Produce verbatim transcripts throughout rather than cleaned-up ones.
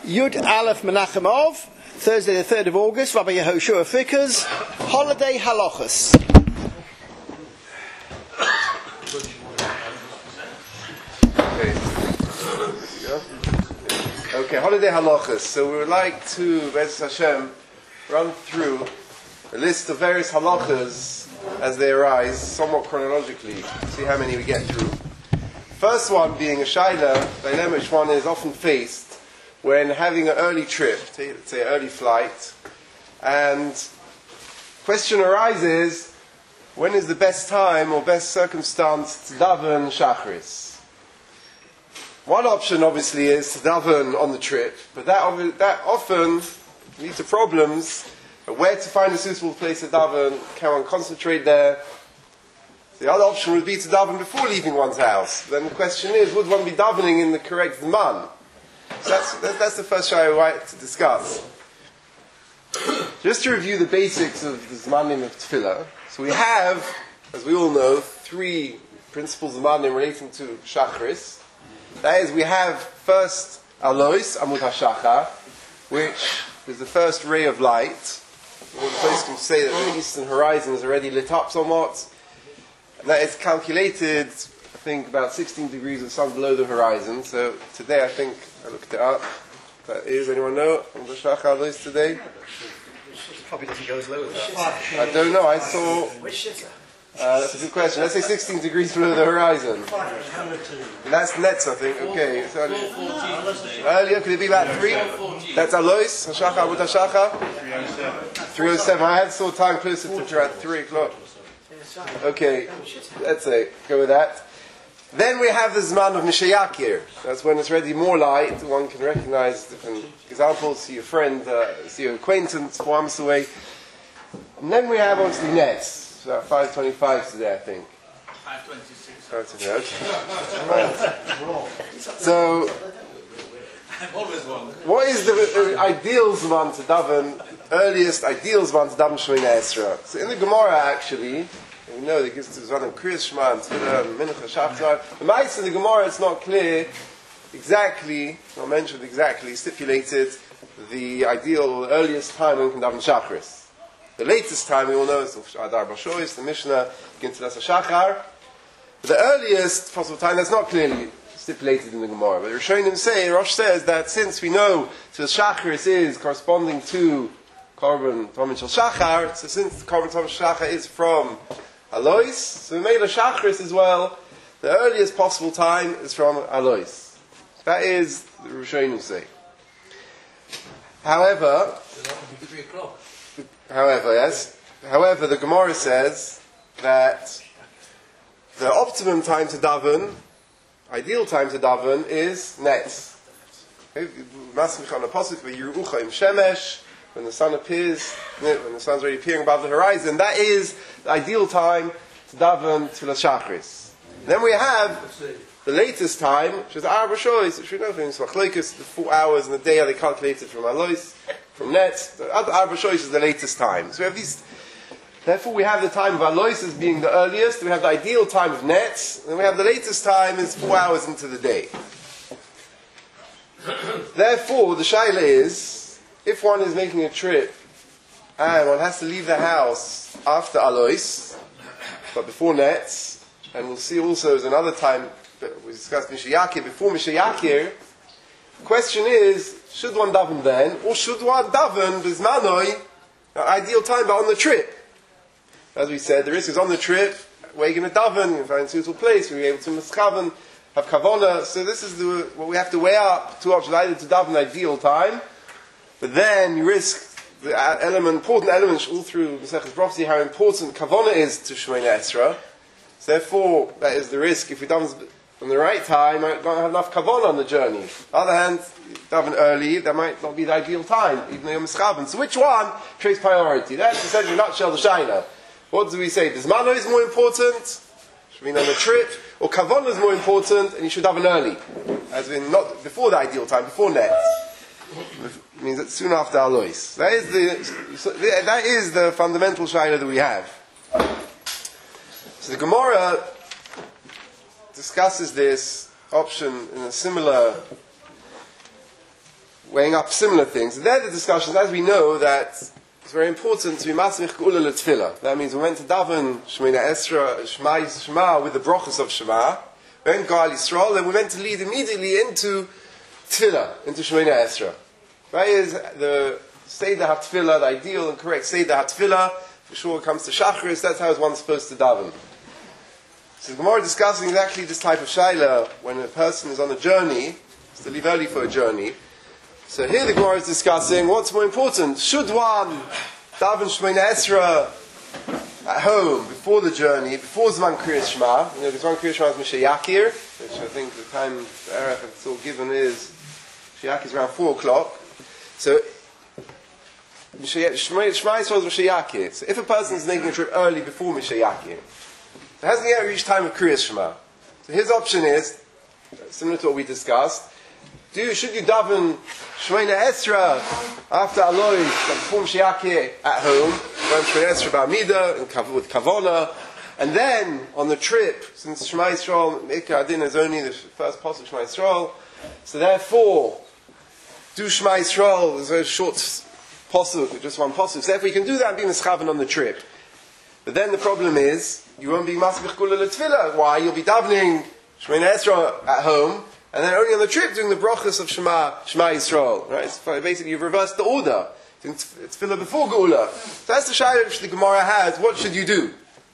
Yud Aleph Menachem Av, Thursday the third of August, Rabbi Yehoshua Fickers, Holiday Halachas. Okay. okay, Holiday Halachas. So we would like to, Be'ez Hashem, run through a list of various halachas as they arise, somewhat chronologically, see how many we get through. First one being a shaila, dilemma which one is often faced when having an early trip, let's say an early flight, and question arises, when is the best time or best circumstance to daven Shachris? One option obviously is to daven on the trip, but that, that often leads to problems. Where to find a suitable place to daven? Can one concentrate there? The other option would be to daven before leaving one's house. Then the question is, would one be davening in the correct man? So that's, that's the first shayla I would like to discuss. Just to review the basics of the zmanim of tefillah. So we have, as we all know, three principles of zmanim relating to Shachris. That is, we have first Alois, Amud HaShachar, which is the first ray of light. All the place can say that the eastern horizon is already lit up somewhat. And that is calculated, I think, about sixteen degrees of sun below the horizon. So today, I think, I looked it up. That is, anyone know what the Shachar is today? Probably doesn't go as low as that. I don't know, I saw... Uh, that's a good question. Let's say sixteen degrees below the horizon. That's nets, I think. Okay. So earlier, could it be about three? That's Alois, Hashachar, Amud HaShachar? three oh seven. I had saw time closer to around three o'clock. Okay, let's say, go with that. Then we have the Zman of Mishayakir. That's when it's already more light. One can recognize different examples, see a friend, uh, see an acquaintance, four months away. And then we have obviously nets. So five twenty-five today, I think. five twenty-six. Okay. So, what is the uh, ideal Zman to daven, earliest ideal Zman to daven Shemona Esra? So in the Gemara, actually, we know that it gives to Zman and Kriyas Shema and Tefillah and Mincha Shachar. The Ma'is in the Gemara, it's not clear exactly, not mentioned exactly, stipulated the ideal, the earliest time when we can daven Shachris. The latest time we all know is Adar Bashois, the Mishnah, Gintilas HaShachar. The earliest possible time, that's not clearly stipulated in the Gemara. But Rishonim say, Rosh says that since we know the Shachris is corresponding to Korban Tomim Shel Shachar, so since Korban Tomim Shel Shachar is from Alois, so we made a Shachris as well. The earliest possible time is from Alois. That is the Rishonim say. However, three o'clock. However, yes. However, the Gemara says that the optimum time to daven, ideal time to daven, is nets. Masmich on the pasuk v'yirucha im shemesh, when the sun appears, when the sun's already appearing above the horizon. That is the ideal time to daven tefillas shachris. Then we have the latest time, which is Arba Shois, which we know from Machlokes, the four hours in the day are they calculated from Alois. From nets, the other Arba Shois is the latest time. So we have these. Therefore, we have the time of Alois as being the earliest. We have the ideal time of nets, and we have the latest time is four hours into the day. Therefore, the shaila is, if one is making a trip and one has to leave the house after Alois, but before nets, and we'll see also there's another time we discussed Mishayakir before Mishayakir. The question is, should one daven then, or should one daven bizmanoi, ideal time, but on the trip? As we said, the risk is on the trip, where you're going to daven, you find a suitable place, we're able to mischaven, have kavona. So this is the, what we have to weigh up. Two options, either to daven ideal time, but then you risk the element, important elements all through Masechus Prophecy, how important kavona is to Shemona Esra. So therefore, that is the risk. If we daven from the right time, I don't have enough kavon on the journey. On the other hand, daven early, that might not be the ideal time, even though you're mischaven. So which one takes priority? That's essentially a nutshell the shaila. What do we say? Does mano is more important? Should mean on the trip? Or kavon is more important, and you should daven early? As in, not before the ideal time, before nets. It means that soon after Alois. That is the, so that is the fundamental shaila that we have. So the Gemara discusses this option in a similar weighing up similar things. And there the discussions, as we know, that it's very important to be masmich geula letfila. That means we went to daven Shemina Esra, Shema, Shema with the brachas of Shema, we went Gal Yisrael, and we went to lead immediately into tefillah, into Shemina Esra. Right? Is the Seder HaTefillah, the ideal and correct Seder HaTefillah, for sure it comes to Shachris, that's how one's supposed to daven. So the Gemara discussing exactly this type of shaila when a person is on a journey, is to leave early for a journey. So here the Gemara is discussing what's more important. Should one daven Shemina Esra at home before the journey, before Zman Kriyas Shema? You know, the Zman Kriyas Shema is Misha Yakir, which I think the time the Araf it's all given is Misha Yakir is around four o'clock. So Shema Yisrael is Misha Yakir. So if a person is making a trip early before Misha Yakir, it hasn't yet reached time of Kriyas Shema. So his option is similar to what we discussed. Do should you daven Shemina Esra after Aloy before Mishiakeh at home, daven Shemina Esra ba'amida with kavona, and then on the trip, since Shema Yisrael Mikra Adin is only the first pasuk Shema Yisrael, so therefore do Shema Yisrael is a short pasuk, just one pasuk. So if we can do that and be mischaven on the trip, but then the problem is you won't be masmich geula letfila. Why? You'll be davening Shemina Esra at home. And then only on the trip doing the brachas of Shema, Shema Yisrael, right? So basically you've reversed the order. It's tefillah before Geula. So that's the shayla which the Gemara has. What should you do?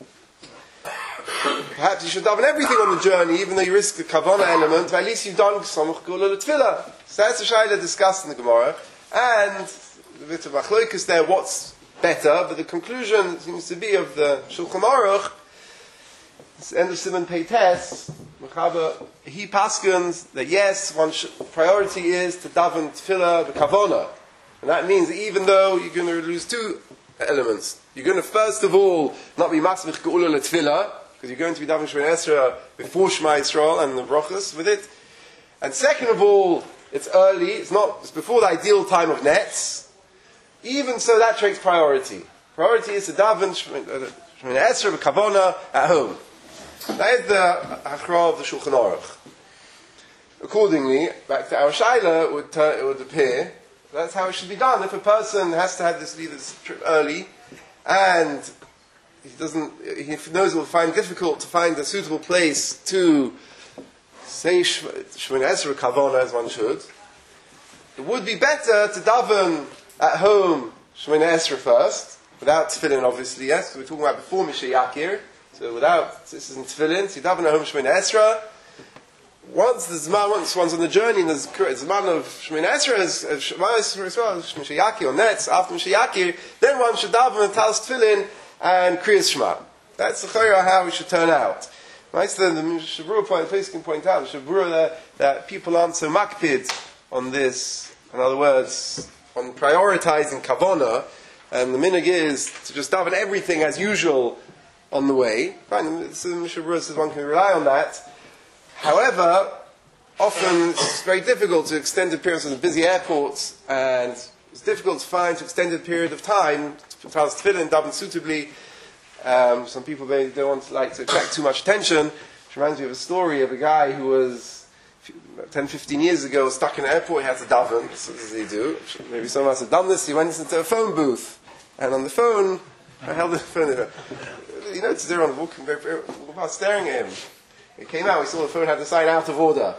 Perhaps you should daven everything on the journey, even though you risk the kavanah element, but at least you've done Samach Geula L'Tefillah. So that's the shayla discussed in the Gemara. And a bit of achloikus there, what's better, but the conclusion seems to be of the Shulchan Aruch, it's end of Simon Peites, he paskins that yes, one sh- priority is to daven tefillah the kavona, and that means that even though you're going to lose two elements, you're going to first of all not be masmich geula letefillah because you're going to be daven Shemina Esra before Shema Yisrael and the brachas with it, and second of all, it's early, it's not, it's before the ideal time of nets. Even so, that takes priority. Priority is to daven Shemina Esra kavona at home. That is the Hachra of the Shulchan Aruch. Accordingly, back to our Shaila, it would, turn, it would appear that's how it should be done. If a person has to have this leave this trip early, and he doesn't, he knows it will find difficult to find a suitable place to say Shemina Esra Kavona as one should, it would be better to daven at home Shemina Esra first, without tefillin, obviously. Yes, we're talking about before Misha Yakir. So without, this isn't tefillin, so you daven at home Shemina Esra. Once the Zman, once one's on the journey, and there's Zman of Shemina Esra, as Shema Yisrael as well, Misha Yakir, on nets, after Misha Yakir, then one should daven and talis tefillin and Kriyas Shema. That's the chayra how it should turn out. Right, so the Shabura point, the place can point out, the Shabura that, that people aren't so makpid on this, in other words, on prioritizing kavona, and the minhag is to just daven everything as usual on the way. Fine, so the Mishabura says one can rely on that. However, often it's very difficult to extended periods of the busy airports, and it's difficult to find to extended period of time to talis tefillin, daven suitably. Um, some people they don't want to, like to attract too much attention. Which reminds me of a story of a guy who was ten, fifteen years ago stuck in an airport. He had to daven. So what does he do? Maybe someone else had done this. He went into a phone booth, and on the phone, I held the phone. You notice everyone walking walking past, staring at him. He came out. We saw the phone had the sign "out of order."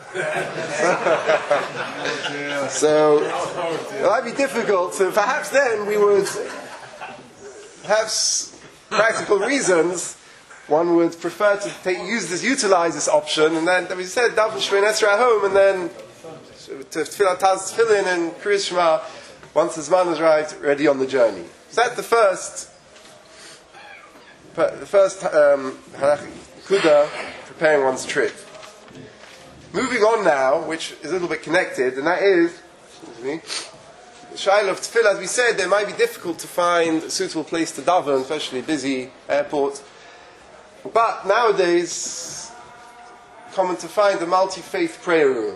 So it might be difficult. So perhaps then we would perhaps. Practical reasons, one would prefer to take, use this, utilize this option, and then, as we said, daven Shemina Esra at home, and then to tefillah talis tefillin and Kriyas Shema once the Zman has arrived, ready on the journey. So that's the first, the first um, kuda, preparing one's trip. Moving on now, which is a little bit connected, and that is, excuse me. The shaila of tefillah, as we said, it might be difficult to find a suitable place to daven, especially a busy airport. But nowadays, common to find a multi-faith prayer room.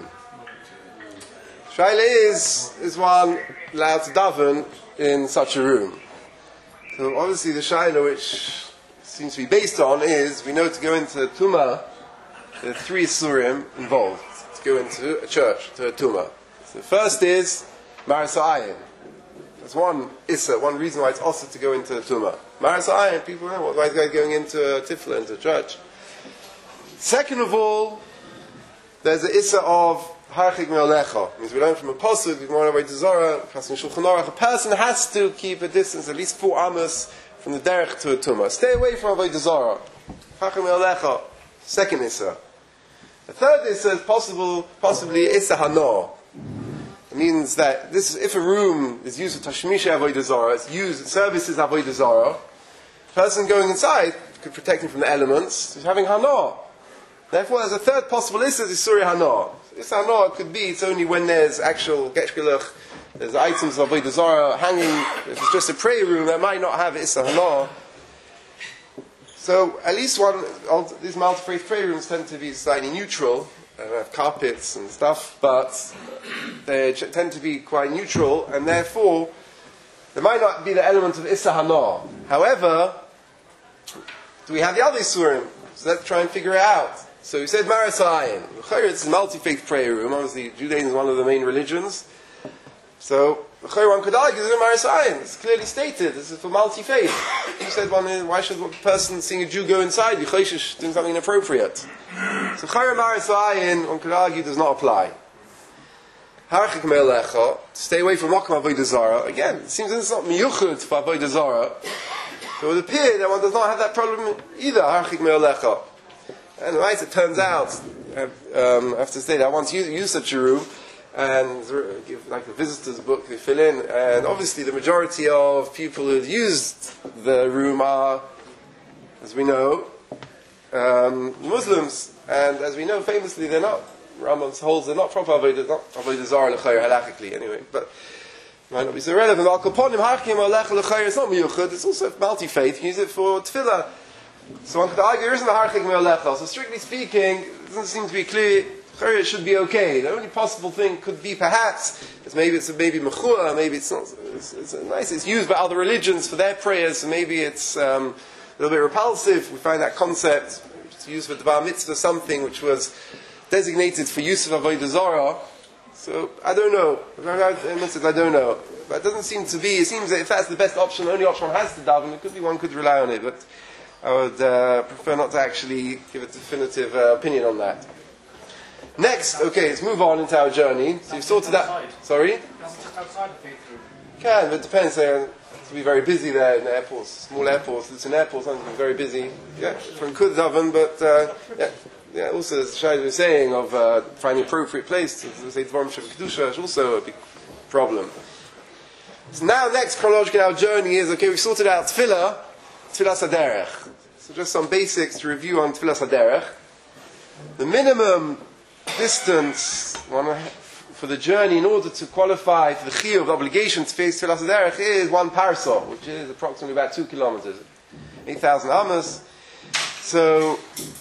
Shaila is, is one allowed to daven in such a room? So obviously the shaila which seems to be based on is, we know to go into a tumah, there are three surim involved, to go into a church, to a tumah. So the first is, Maras Ayin. That's one issa, one reason why it's also to go into Tumah. Maras Ayin, people know why is guy going into Tifla, into church. Second of all, there's the issa of Harchik Me'alecha. Means we learn from a pasuk, we learn about Zara, a person has to keep a distance, at least four amos from the derech to a Tumah. Stay away from Avodah Zarah. Harchik Me'alecha. Second issa. The third issa is possible, possibly issa hana. It means that this, if a room is used for Tashmisha Avodah Zarah, it's used, services Avodah Zarah, the person going inside could protect him from the elements, he's having hana. Therefore, there's a third possible issa, is Surya hana. Issa hana could be, it's only when there's actual getchgelach, there's items of Avodah Zarah hanging, if it's just a prayer room, that might not have issa hana. So, at least one, all, these multi-faith prayer rooms tend to be slightly neutral, they have carpets and stuff, but they tend to be quite neutral, and therefore, there might not be the element of issa hana. However, do we have the other surim? So let's try and figure it out. So we said Maras Ayin. It's a multi-faith prayer room. Obviously, Judaism is one of the main religions. So, one could argue that Maras Ayin. It's clearly stated. This is for multi-faith. You said, one, why should a person seeing a Jew go inside? You're doing something inappropriate. So, Chayr Maras Ayin, one could argue, does not apply. Harchik Me'alecha, stay away from Mokum Avodah Zarah. Again, it seems that it's not miyuchud for Avodah Zarah. So it would appear that one does not have that problem either, Harchik Me'alecha. And right, it turns out, um, I have to say that I once used, used such a room, and give like a visitor's book, they fill in, and obviously the majority of people who have used the room are, as we know, um, Muslims, and as we know, famously, they're not, Rambam holds they're not proper Avodah, not Avodah Zarah l'chayr halachically, anyway, but might not be so relevant. Al Kaponim Harchim Alecha l'chayr, it's not miyuchad, it's also multi-faith, you use it for tefillah. So one could argue there isn't a Harchik Me'alecha. So strictly speaking, it doesn't seem to be clear. It should be okay. The only possible thing could be perhaps it's maybe it's a maybe mechua, maybe it's not. It's, it's a nice. It's used by other religions for their prayers. So maybe it's um, a little bit repulsive. We find that concept. It's used for Dvar Mitzvah, something which was designated for use of Avodah Zarah. So I don't know. I don't know. But it doesn't seem to be. It seems that if that's the best option, the only option one has to daven, it could be one could rely on it, but I would uh, prefer not to actually give a definitive uh, opinion on that. Next, okay, let's move on into our journey. So you've sorted that. Sorry? That's just outside the faith room. Can, but it depends. They to be very busy there in the airports, small airports. It's an airport, something very busy. Yeah, from Kud Daven, but uh, yeah, yeah. Also, as Shai was saying, of uh, finding an appropriate place to say Dvarim Shem Kedusha is also a big problem. So now, next chronologically, our journey is okay. We've sorted out Tefillah. Tfilas HaDerech. So just some basics to review on Tfilas HaDerech. The minimum distance for the journey in order to qualify for the chiyuv, the obligation to face Tfilas HaDerech is one parsah, which is approximately about two kilometers. eight thousand amos. So,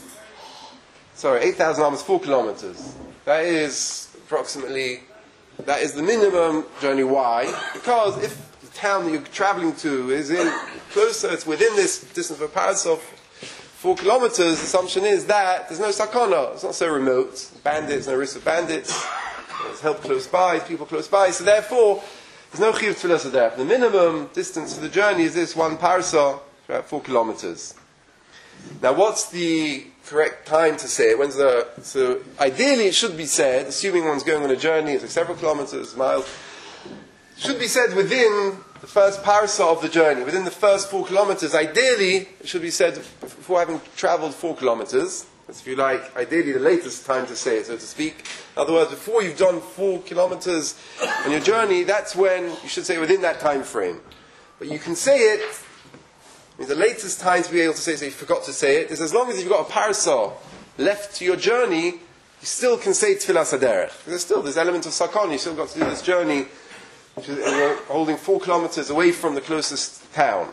sorry, eight thousand amos, four kilometers. That is approximately, that is the minimum journey. Why? Because if town that you're traveling to is in closer, it's within this distance of a parasol, four kilometers, the assumption is that there's no sakana, it's not so remote, bandits, no risk of bandits, there's help close by, people close by, so therefore there's no chiyuv tefillah HaDerech. The minimum distance for the journey is this one parasol, about four kilometers. Now what's the correct time to say it? When's the, so ideally it should be said, assuming one's going on a journey, it's like several kilometers, miles, should be said within the first parasol of the journey, within the first four kilometers. Ideally, it should be said before having travelled four kilometers. That's, if you like, ideally the latest time to say it, so to speak. In other words, before you've done four kilometers on your journey, that's when you should say it within that time frame. But you can say it, I mean, the latest time to be able to say it, so you forgot to say it, is as long as you've got a parasol left to your journey, you still can say Tfilas HaDerech. There's still this element of sakon, you still got to do this journey, which is, and you're holding four kilometers away from the closest town.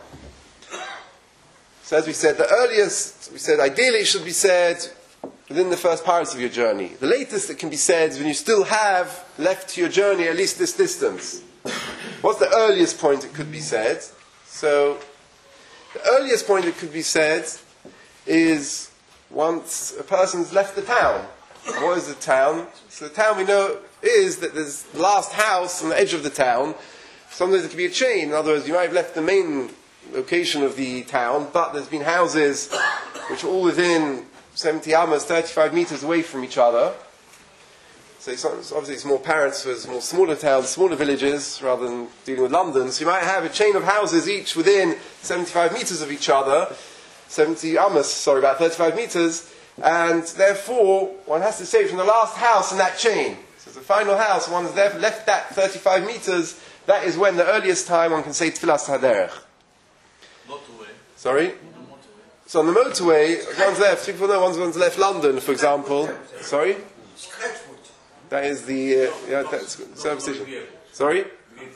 So as we said, the earliest, we said ideally it should be said within the first parts of your journey. The latest it can be said is when you still have left to your journey at least this distance. What's the earliest point it could be said? So, the earliest point it could be said is once a person's left the town. What is the town? So the town we know is that there's the last house on the edge of the town. Sometimes it could be a chain. In other words, you might have left the main location of the town, but there's been houses which are all within seventy amas, thirty-five meters away from each other. So it's, it's obviously it's more apparent for more smaller towns, smaller villages, rather than dealing with London. So you might have a chain of houses each within seventy-five meters of each other, seventy amas, sorry, about thirty-five meters, and therefore one has to say from the last house in that chain. So the final house, one's left, left that thirty-five meters, that is when the earliest time one can say Tfilas Haderech. Motorway. Sorry? So on the motorway, one's left, people know one's, one's left London, for example. Sorry? That is the, uh, yeah, that's circumcision. Sorry?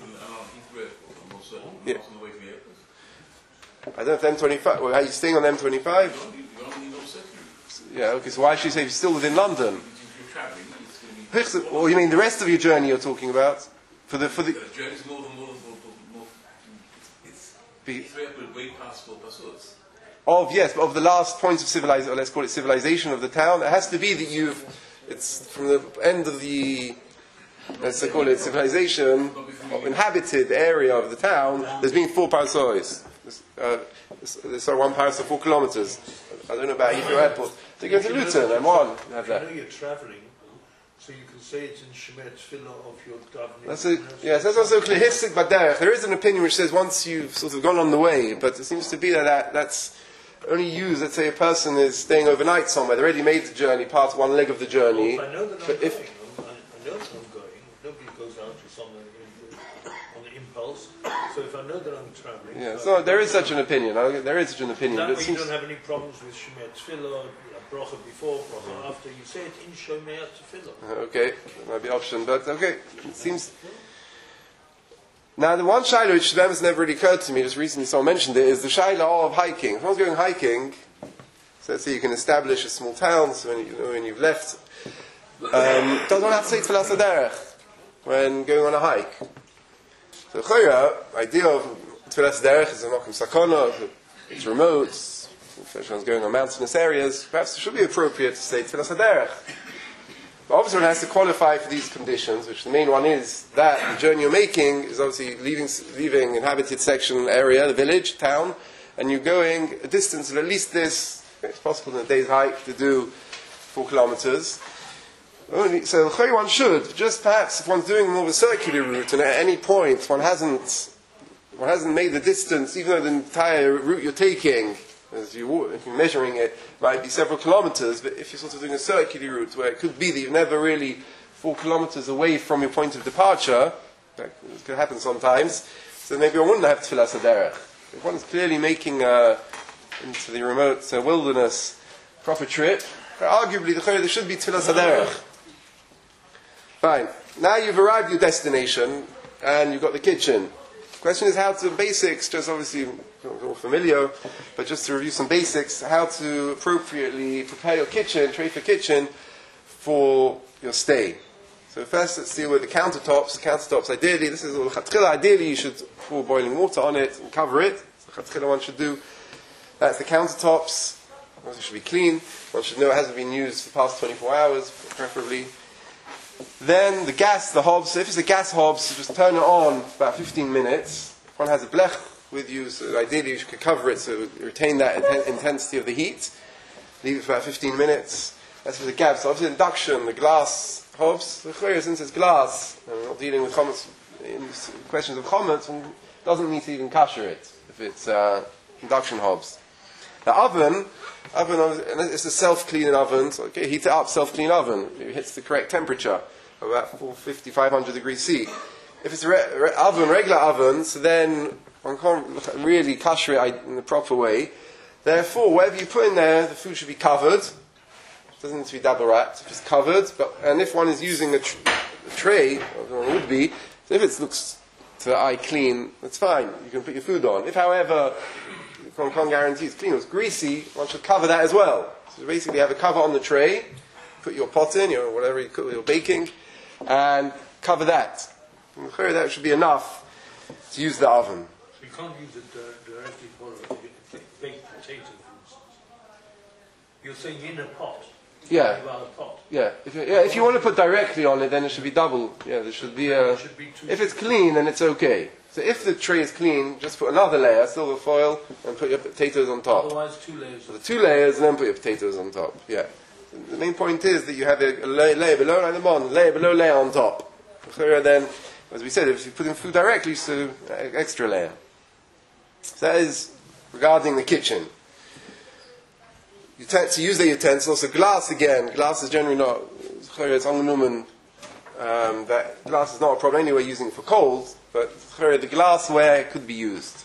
Yeah. I don't know if M twenty-five, well, are you staying on M twenty-five? Yeah, okay, so why should you say you're still within London? Well, you mean the rest of your journey you're talking about? For the, for the... The journey is more than more than more. It's way past four passports. Of, yes, but of the last point of civilization, or let's call it civilization of the town, it has to be that you've, it's from the end of the, let's call it civilization, of inhabited area of the town, there's been four parasois. Uh, so one parasol, four kilometers. I don't know about Heathrow Airport. So you go to Luton, and one, you have that. I know you're travelling, so you can say it's in Shemet Tefillah of your davening. That's a, yes, that's also clear. Hisik Baderech. There is an opinion which says once you've sort of gone on the way, but it seems to be that, that that's only used, let's say a person is staying overnight somewhere, they already made the journey, part one leg of the journey. Well, I know that I'm but going. if, I'm, I know that I'm going. Nobody goes out to somewhere in, on the impulse. So if I know that I'm travelling... yeah, so so there is such an opinion. There is such an opinion. that But way it you seems, don't have any problems with Shemet Tefillah, bracha before, bracha after. You say it in Shomei Tefillah. okay, that might be an option, but okay, it seems... Now, the one shaila which has never really occurred to me, just recently someone mentioned it, is the shaila of hiking. If one's going hiking, so let's say you can establish a small town, so when, you, you know, when you've left, um, doesn't one have to say Tfilas Haderech when going on a hike? So, the idea of Tfilas Haderech is a Makom Sakana, it's remote, especially when going on mountainous areas, perhaps it should be appropriate to say Tfilas Haderech. But obviously one has to qualify for these conditions, which the main one is that the journey you're making is obviously leaving leaving inhabited section area, the village, town, and you're going a distance of at least this, it's possible in a day's hike to do four kilometers. Only, so one should, just perhaps if one's doing more of a circular route and at any point one hasn't one hasn't made the distance, even though the entire route you're taking, as you walk, if you're measuring it, might be several kilometers, but if you're sort of doing a circular route where it could be that you're never really four kilometers away from your point of departure, that could happen sometimes, so maybe one wouldn't have Tfilas Haderech. If one's clearly making a, into the remote uh, wilderness proper trip, arguably the there should be Tfilas Haderech. Fine. Now you've arrived at your destination and you've got the kitchen. The question is how to, basics, just obviously all familiar, but just to review some basics, how to appropriately prepare your kitchen, tray for kitchen, for your stay. So first let's deal with the countertops. The countertops, ideally, this is all chatchila, ideally you should pour boiling water on it and cover it. The chatchila one should do. That's the countertops. It should be clean. One should know it hasn't been used for the past twenty-four hours, preferably. Then the gas, the hobs, if it's a gas hob, so just turn it on for about fifteen minutes. If one has a blech with you, so ideally you should cover it so retain that inten- intensity of the heat. Leave it for about fifteen minutes. That's for the gas. So obviously induction, the glass hobs, since it's glass, and we're not dealing with comments, in questions of comments, one doesn't need to even kasher it if it's uh, induction hobs. The oven, oven it's a self-cleaning oven, so okay, heat it up, self-clean oven. It hits the correct temperature, about four fifty, five hundred degrees C. If it's a re- re- oven, regular oven, so then one can't really kasher it in the proper way. Therefore, whatever you put in there, the food should be covered. It doesn't need to be double wrapped, just covered. But and if one is using a, tr- a tray, as one would be, so if it looks to the eye clean, that's fine. You can put your food on. If, however, one can't guarantee it's clean, or it's greasy, one should cover that as well. So basically, have a cover on the tray, put your pot in, your whatever you cook, you're baking, and cover that. And that should be enough to use the oven. So you can't use it uh, directly for a baked potato, for instance. You're saying in a pot. Yeah. About a pot. Yeah, if you, yeah, if you want to put directly on it, then it should be double. Yeah, there should be a. It should be two If it's clean, then it's okay. So if the tray is clean, just put another layer, silver foil, and put your potatoes on top. Otherwise, two layers. So the two layers, and then put your potatoes on top. Yeah. The main point is that you have a, a layer, layer below, and the bottom, layer below, layer on top. So then, as we said, if you put in food directly, so uh, extra layer. So that is regarding the kitchen. Uten- to use the utensils, so glass again. Glass is generally not. It's angenommen. Um, that glass is not a problem anyway, using it for cold, but the glassware could be used.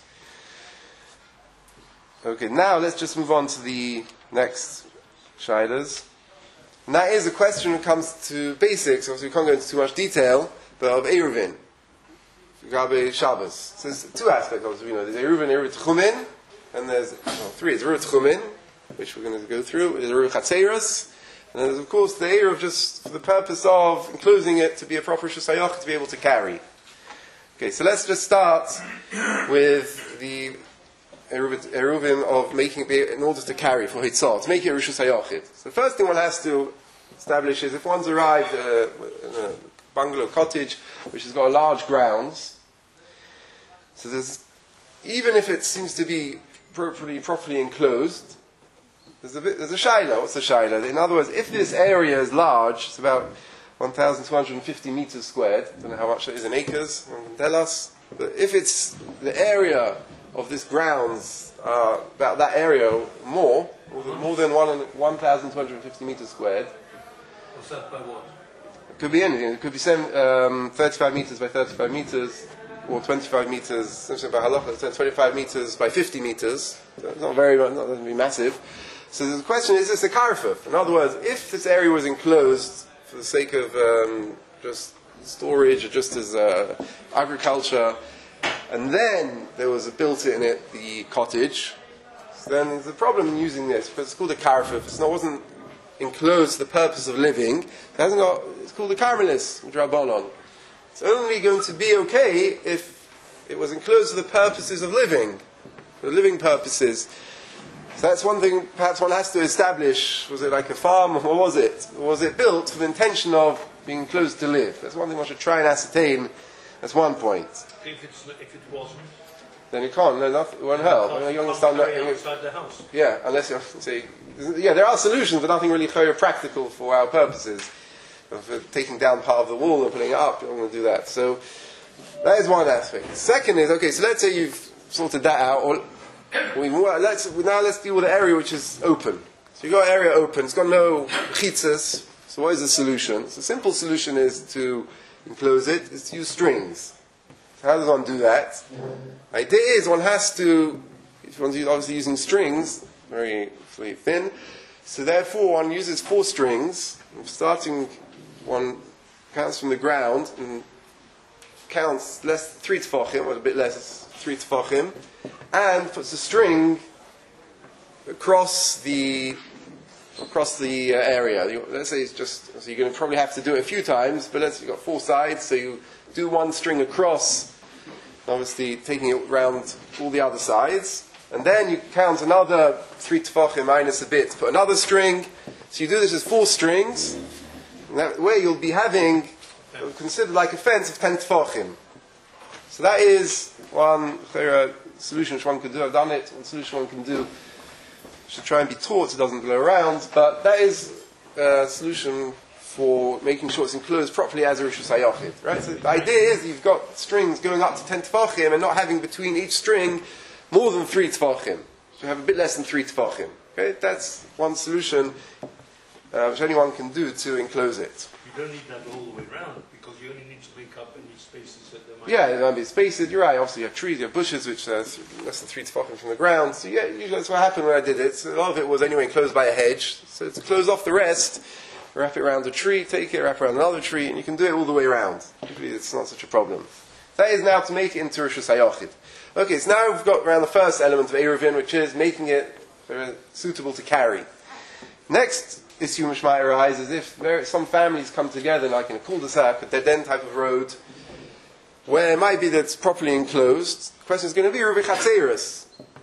Okay, now let's just move on to the next shaylas. And that is a question when it comes to basics. Obviously, we can't go into too much detail, but of Eruvin, Gabe Shabbos. So there's two aspects. Obviously, you know, there's Eruvin, Eruv Tchumin, and there's well, three. There's Eruv Tchumin, which we're going to go through. There's Eruv Chatzeros. And there's, of course, the Eruv just for the purpose of enclosing it to be a proper Shusayach to be able to carry. Okay, so let's just start with the Eruvin of making it in order to carry for Hitzah, to make it Rishus Hayachid. So the first thing one has to establish is if one's arrived uh, in a bungalow cottage which has got large grounds, so there's, even if it seems to be properly, properly enclosed, There's a bit, there's a shayla. What's the shayla? In other words, if this area is large, it's about one thousand two hundred fifty meters squared. I don't know how much it is in acres. No one can tell us. But if it's the area of this grounds, uh, about that area or more, more than one one thousand two hundred fifty meters squared. What's that by what? It could be anything. It could be seven, um, thirty-five meters by thirty-five meters, or twenty-five meters. Something by halacha, twenty-five meters by fifty meters. So it's not very, not going to be massive. So the question is, is this a karfuf? In other words, if this area was enclosed for the sake of um, just storage or just as uh, agriculture, and then there was a built in it the cottage, so then there's a problem in using this because it's called a karfuf. It's not wasn't enclosed for the purpose of living. It hasn't got. It's called a karmelis, which Rabbanon. It's only going to be okay if it was enclosed for the purposes of living, for living purposes. So that's one thing perhaps one has to establish. Was it like a farm, or was it? Or was it built for the intention of being enclosed to live? That's one thing one should try and ascertain. That's one point. If, it's, if it wasn't, then you can't. No, nothing, it won't help. I mean, you understand that? outside the house. Yeah, unless you say, yeah, there are solutions, but nothing really very practical for our purposes. For taking down part of the wall and putting it up, you don't want to do that. So that is one aspect. Second is, okay, so let's say you've sorted that out, or we, let's, now let's deal with the area which is open. So you've got an area open, it's got no chitzas. So what is the solution? So the simple solution is to enclose it, is to use strings. So how does one do that? The idea is one has to, if one's obviously using strings, very, very thin, so therefore one uses four strings, starting, one counts from the ground and counts less three tefachim, or a bit less three tefachim, and puts a string across the across the uh, area. You, let's say it's just so you're going to probably have to do it a few times, but let's you've got four sides, so you do one string across, obviously taking it round all the other sides, and then you count another three tefachim minus a bit, put another string. So you do this as four strings. And that way you'll be having considered like a fence of ten tefachim. So that is one uh, solution which one could do. I've done it. One solution one can do. Should try and be taught so it doesn't blow around. But that is a solution for making sure it's enclosed properly as a rishus hayachid. Right. So the idea is you've got strings going up to ten tefachim and not having between each string more than three tefachim. So you have a bit less than three tefachim. Okay, that's one solution. Uh, which anyone can do to enclose it. You don't need that all the way around because you only need to make up any spaces that there might yeah, there might be spaces. You're right. Obviously, you have trees, you have bushes, which are less than three tefachim from the ground. So yeah, usually that's what happened when I did it. So a lot of it was anyway enclosed by a hedge. So to close off the rest, wrap it around a tree, take it, wrap it around another tree, and you can do it all the way around. Usually, it's not such a problem. That is now to make it into rishus hayachid. Okay, so now we've got around the first element of Eruvin, which is making it uh, suitable to carry. Next issue which might arise is if there, some families come together, like in a cul-de-sac, a dead-end type of road, where it might be that it's properly enclosed. The question is going to be Rubi Chatzeris.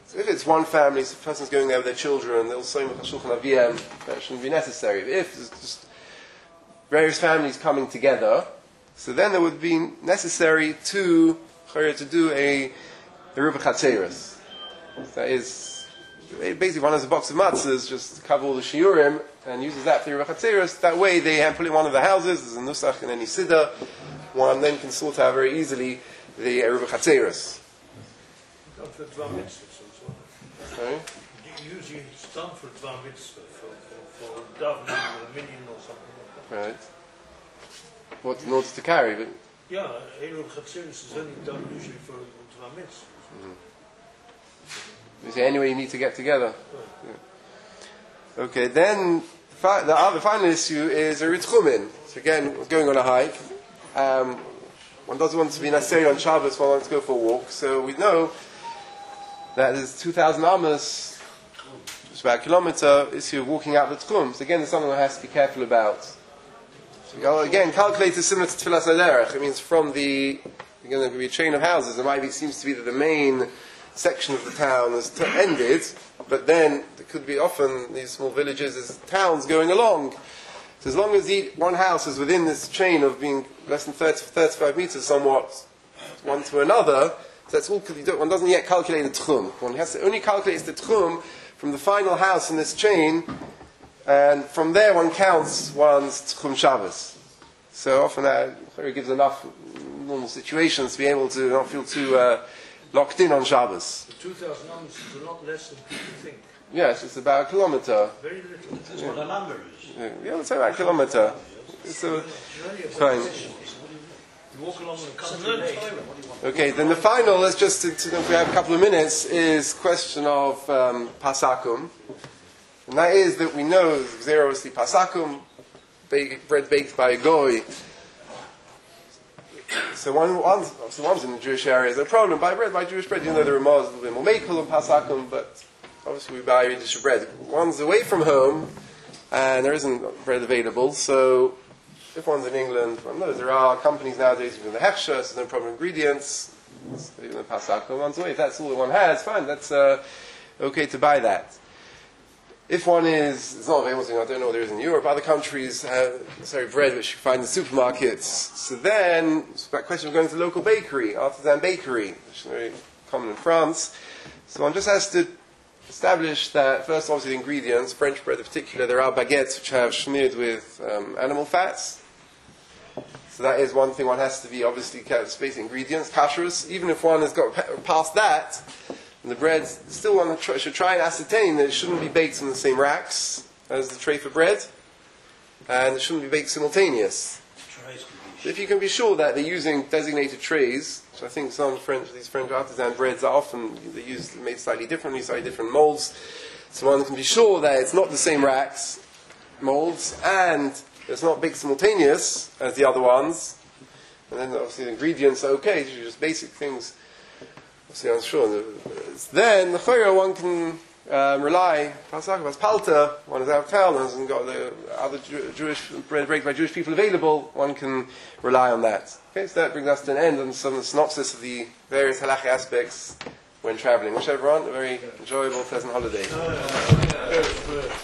So if it's one family, so the person's going there with their children, they'll say Shulchan Aviyam, that shouldn't be necessary. But if there's just various families coming together, so then it would be necessary to to do a Eruv Chatzeros. That is, basically one has a box of matzahs, just cover all the shiurim, and uses that for Eruv Chatzeros. That way they have put it in one of the houses, there's a nusach and any siddur, one then can sort out very easily the Eruv Chatzeros. For Dvar Mitzvahs as well. Sorry? Usually it's done for Dvar Mitzvah, for, for, for davening or a minyan or something like that. Right. What, in order to carry, but... Yeah, Eruv Chatzeros is only done usually for Dvar Mitzvahs. Mm-hmm. You say anyway you need to get together. Right. Yeah. Okay, then fi- the other final issue is a Ritchumin. So again, going on a hike. Um, one doesn't want to be necessarily on Shabbos, one wants to go for a walk. So we know that there's two thousand amos, just about a kilometer, issue of walking out the Tchum. So again, there's something one has to be careful about. So again, calculated similar to Tfilas Haderech. It means from the, again, there could be a chain of houses. It might be, it seems to be that the main section of the town has t- ended, but then there could be often these small villages as towns going along. So as long as the, one house is within this chain of being less than thirty, thirty-five meters somewhat, one to another, so that's all, one doesn't yet calculate the Tchum. One has to only calculate the Tchum from the final house in this chain, and from there one counts one's Tchum Shabbos. So often that gives enough normal situations to be able to not feel too uh, locked in on Shabbos. The two thousand amos is a lot less than people think. Yes, it's about a kilometer. Very little. That's what a number is. Yeah, yeah, let's say about a kilometer. So, fine. You walk along in a country lane. Okay, then the final, let's just, to, to, if we have a couple of minutes, is question of um, Pasakum. And that is that we know, there obviously Pasakum, bake, bread baked by a goy. So one, one's, obviously one's in the Jewish area, there's no problem. Buy bread, buy Jewish bread, even though the Ramah is a little bit more makel than Pasakum, but obviously we buy Yiddish bread. One's away from home, and there isn't bread available, so if one's in England, one knows there are companies nowadays with the Hechsher, so there's no problem ingredients, so even the Pasakum, one's away. If that's all that one has, fine, that's uh, okay to buy that. If one is, it's not available, I don't know what there is in Europe, other countries have sorry, bread which you find in supermarkets. So then, it's about a question of going to the local bakery, artisan bakery, which is very common in France. So one just has to establish that, first obviously the ingredients, French bread in particular, there are baguettes which have smeared with um, animal fats. So that is one thing one has to be obviously careful, space ingredients, kashrus. Even if one has got past that, and the bread, still one should try and ascertain that it shouldn't be baked on the same racks as the tray for bread, and it shouldn't be baked simultaneous. So if you can be sure that they're using designated trays, which I think some French, these French artisan breads are often they use made slightly differently, slightly different molds, so one can be sure that it's not the same racks, molds, and it's not baked simultaneous as the other ones. And then obviously the ingredients are okay, these are just basic things. Obviously, I'm sure. Then, the chayra, one can um, rely, Pasach, Palta, one is out of town, and hasn't got the other Jew- Jewish bread baked by Jewish people available, one can rely on that. Okay, so that brings us to an end on some synopsis of the various halachic aspects when traveling. Wish everyone a very enjoyable, pleasant holiday.